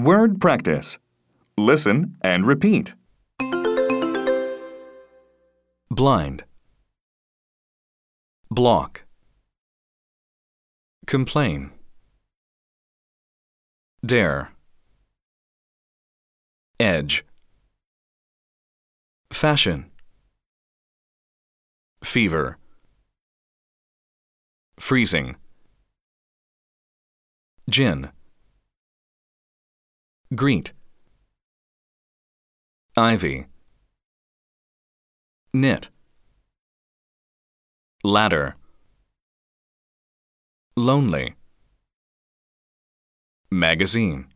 Word practice. Listen and repeat. Blind. Block. Complain. Dare. Edge. Fashion. Fever. Freezing. Gin. Greet. Ivy. Knit. Ladder. Lonely. Magazine.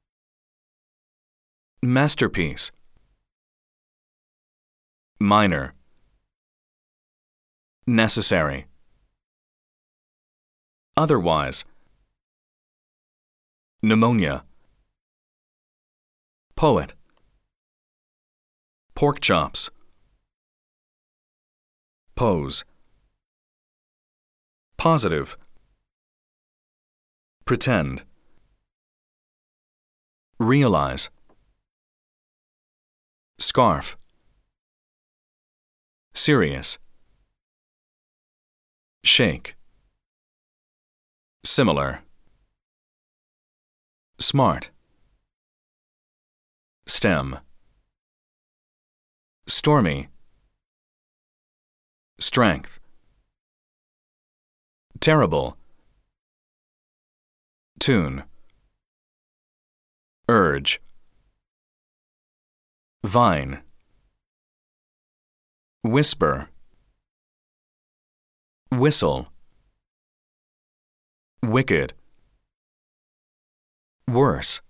Masterpiece. Minor. Necessary. Otherwise. Pneumonia. Poet. Pork chops. Pose. Positive. Pretend. Realize. Scarf. Serious. Shake. Similar. Smart. Stem. Stormy. Strength. Terrible. Tune. Urge. Vine. Whisper. Whistle. Wicked. Worse.